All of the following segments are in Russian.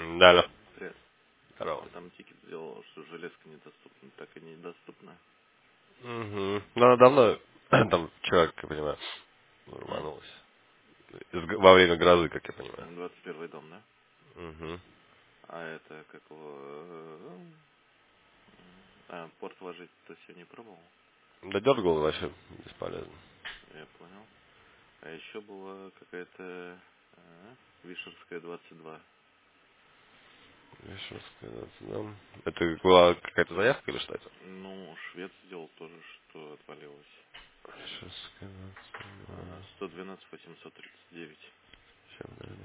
Да, да. Привет. Здорово. Я там тикет сделал, что железка недоступна, так и недоступна. Угу. Ну, она давно, там, вчера, как я понимаю, М? рванулась. Во время грозы, как я понимаю. 21 дом, да? Угу. А это как его... порт вложить-то все не пробовал? Да дергал вообще бесполезно. Я понял. А еще была какая-то Вишерская 22. Вишенская, да. Это была какая-то заявка или что это? Ну, швед сделал тоже, что отвалилось. Вишенская, 22. 112 839. Сейчас, наверное.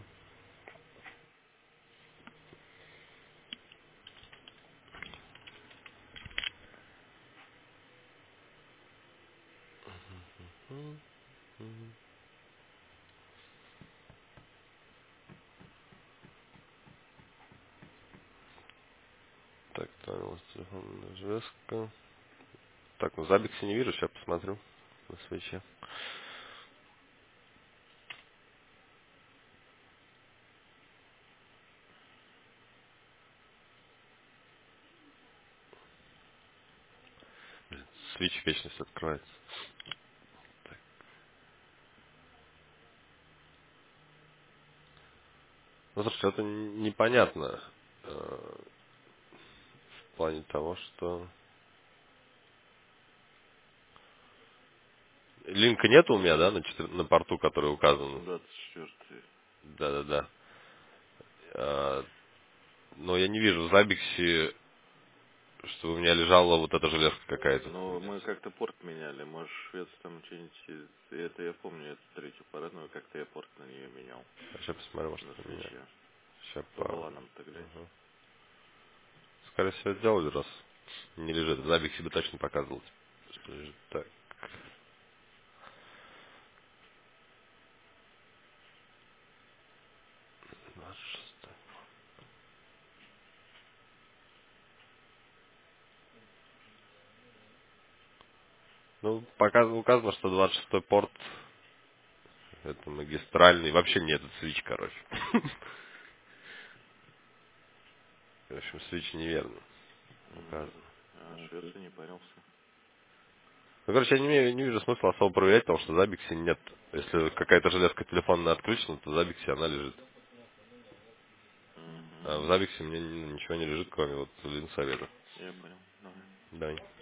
Так, там у нас телефонная железка. Так, ну Забикси не вижу, сейчас посмотрю на свече. Свич вечность открывается. Ну, слушайте, это непонятно в плане того, что линка нет у меня, да, на порту, который указан. 24. Да-да-да. Но я не вижу в Забиксе, что у меня лежала вот эта железка какая-то. Ну, мы как-то порт меняли. Может, швец там что-нибудь... Это я помню, эту третью парадную, как-то я порт на нее менял. Сейчас посмотрю, может, На это меня. свече. Сейчас Забыла нам так глянь. Ага. Скорее всего, сделали, раз не лежит. В Забиксе бы точно показывал, что лежит. Так, 26. Ну, указано, что 26-й порт, это магистральный. Вообще не этот свич, короче. В общем, свич неверно указан. Швеция не парился. Ну, короче, я не вижу смысла особо проверять, потому что в Забиксе нет. Если какая-то железка телефонная отключена, то в Забиксе она лежит. Угу. А в Забиксе мне ничего не лежит, кроме вот линсовета. Я понял. Давай. Да.